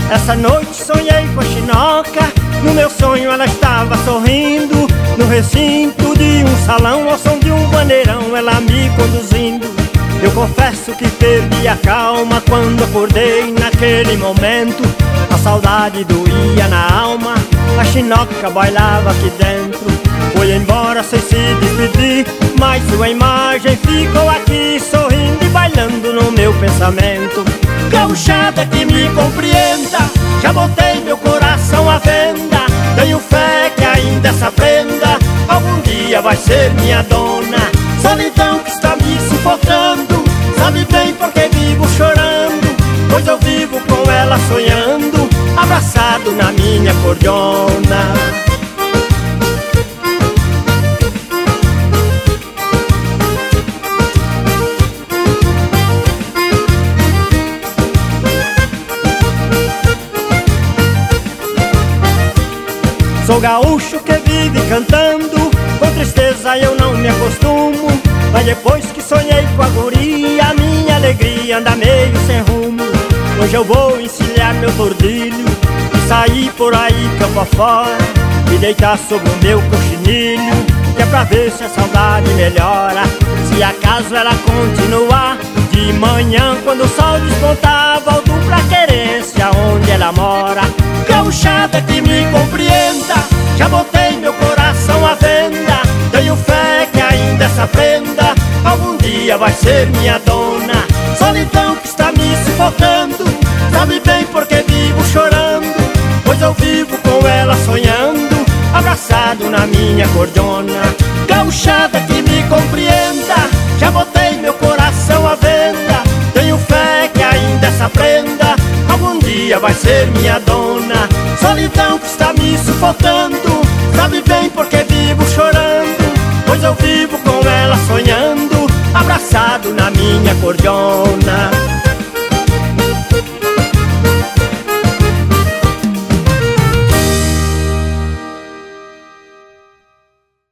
Essa noite sonhei com a Chinoca, no meu sonho ela estava sorrindo, no recinto de um salão, ao som de um bandeirão, ela me conduzindo. Eu confesso que perdi a calma quando acordei naquele momento. A saudade doía na alma, a Chinoca bailava aqui dentro. Foi embora sem se despedir, mas sua imagem ficou aqui, sorrindo e bailando no meu pensamento. Gauchada que me compreenda, já botei meu coração à venda. Tenho fé que ainda essa prenda algum dia vai ser minha dona. Solidão que está me sufocando, sabe bem porque vivo chorando, pois eu vivo com ela sonhando, abraçado na minha cordiona. Sou gaúcho que vive cantando, com tristeza eu não me acostumo. Mas depois que sonhei com a guria, a minha alegria anda meio sem rumo. Hoje eu vou encilhar meu tordilho e sair por aí campo afora, e deitar sobre o meu coxinilho, que é pra ver se a saudade melhora. Se acaso ela continuar, de manhã quando o sol despontar, volto pra querência onde ela mora. Gauchada que me compreenda, já botei meu coração à venda. Tenho fé que ainda essa prenda algum dia vai ser minha dona. Solidão que está me sufocando, sabe bem porque vivo chorando, pois eu vivo com ela sonhando, abraçado na minha cordiona. Gauchada que me compreenda, já botei meu coração à venda. Tenho fé que ainda essa prenda algum dia vai ser minha dona. Solidão que está me sufocando, sabe bem porque vivo chorando, pois eu vivo com ela sonhando, abraçado na minha cordiona.